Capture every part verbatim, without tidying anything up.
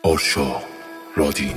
آرشا رادین.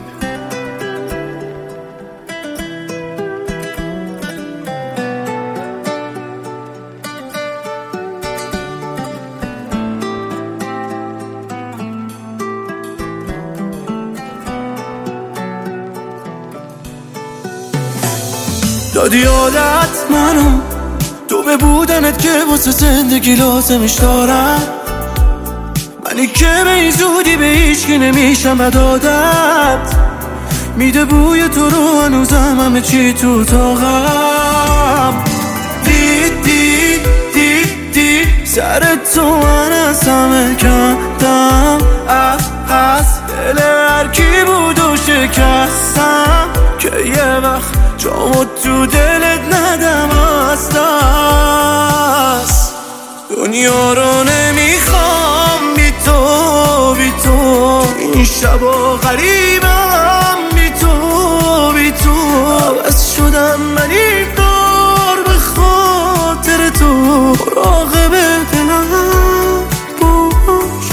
دادی عادت منو تو به بودنت که واسه زندگی لازمش دارم، منی که به این زودی به هیچکی نمیشم بد عادت. میده بوی تو رو هنوزم همه چی تو اتاقم. دی دی دی دی سر تو من از همه کندم، از دل هر کی بود و شکستم که یه وقت جامو تو دلت ندم از دست. دنیا رو نمیخوام بی تو بی تو، این شبا غریبم بی تو بی تو. عوض شدم من این بار به خاطر تو، مراقب دلم باش.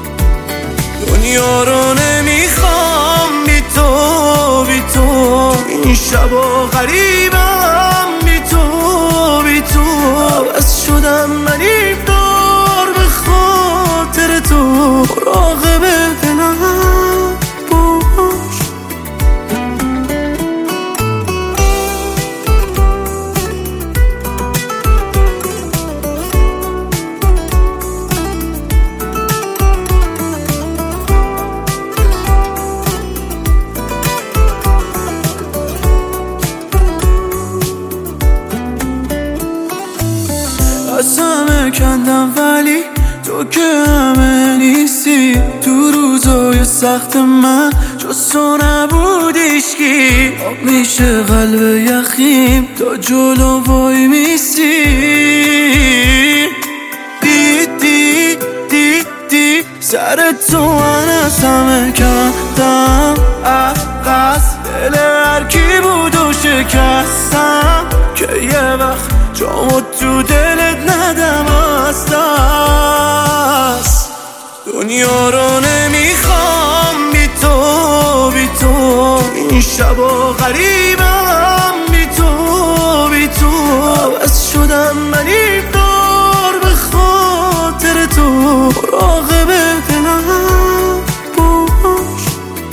دنیا رو نمیخوام بی تو بی تو، این شبا غریبم بی تو بی تو. عوض شدم من این بار به خاطر تو، مراقب دلم باش. از همه کندم ولی تو که همه نیستی. تو روزای سخت من جز تو نبود هیچکی. آب میشه قلب یخیم تا جلو وای میستی. دی دی دی دی سر تو من از همه کندم، از دل هر کی بود و شکستم که یه وقت جامو تو دلت ندم از دست. دنیا رو نمیخوام بی تو بی تو، این شبا غریبم بی تو بی تو. عوض شدم من این بار به خاطر تو، مراقب دلم باش.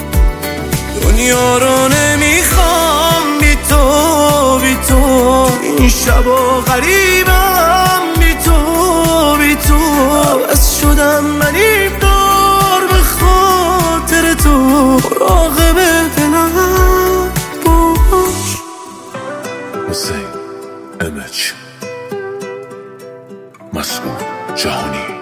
دنیا رو نمیخوام بی تو بی تو، این شبا غریبم بی تو بی تو. عوض شدم من این بار به خاطر تو، مراقب دلم باش. حسین امج مسئول جهانی.